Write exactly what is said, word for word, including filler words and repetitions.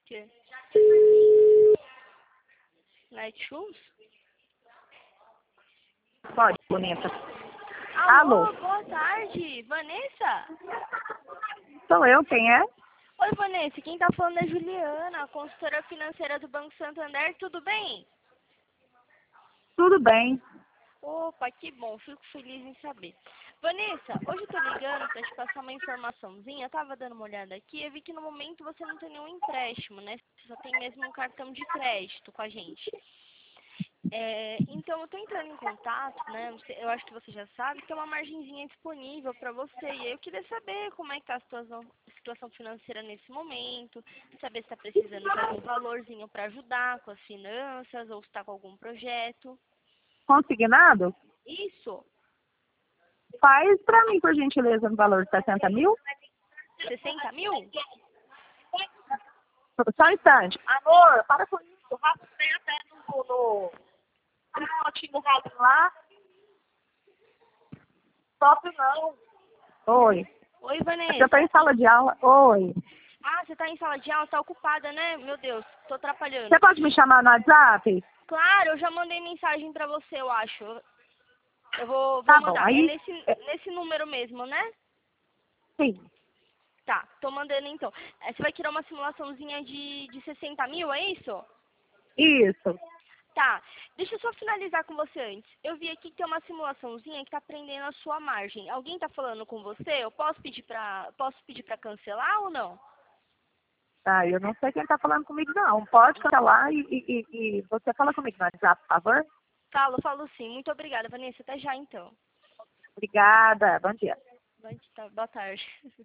Que? Netshoes? Pode, bonita. Alô, Alô? boa tarde. Vanessa? Sou eu, quem é? Oi, Vanessa. Quem tá falando é Juliana, consultora financeira do Banco Santander. Tudo bem? Tudo bem. Opa, que bom. Fico feliz em saber. Vanessa, hoje eu tô ligando pra te passar uma informaçãozinha. Eu tava dando uma olhada aqui e eu vi que no momento você não tem nenhum empréstimo, né? Você só tem mesmo um cartão de crédito com a gente. É, então, eu tô entrando em contato, né? você- Eu acho que você já sabe que tem uma margenzinha disponível para você. E aí eu queria saber como é que tá a situação, situação financeira nesse momento, saber se está precisando de algum valorzinho para ajudar com as finanças ou se está com algum projeto. Consignado? Isso, Faz pra mim, por gentileza, no valor de sessenta mil? sessenta mil? Só um instante. Amor, para com isso. Rápido, tem até no... no... no potinho do rato lá. Top não. Oi. Oi, Eu tô Vanessa. em sala de aula. Oi. Ah, você tá em sala de aula, tá ocupada, né? Meu Deus, tô atrapalhando. Você pode me chamar no WhatsApp? Claro, eu já mandei mensagem pra você, eu acho. Eu vou, vou Tá bom. mandar. É Aí, nesse, é, nesse número mesmo, né? sim. Tá, tô mandando então. É, você vai tirar uma simulaçãozinha de, de sessenta mil, é isso? Isso. Tá, deixa eu só finalizar com você antes. Eu vi aqui que tem uma simulaçãozinha que tá prendendo a sua margem. Alguém tá falando com você? Eu posso pedir pra, posso pedir pra cancelar ou não? Tá, eu não sei quem tá falando comigo, não. Pode cancelar e, e, e, e você fala comigo no WhatsApp, por favor? Falo, falo sim. Muito obrigada, Vanessa. Até já então. Obrigada. Bom dia. Vai, tá, boa tarde.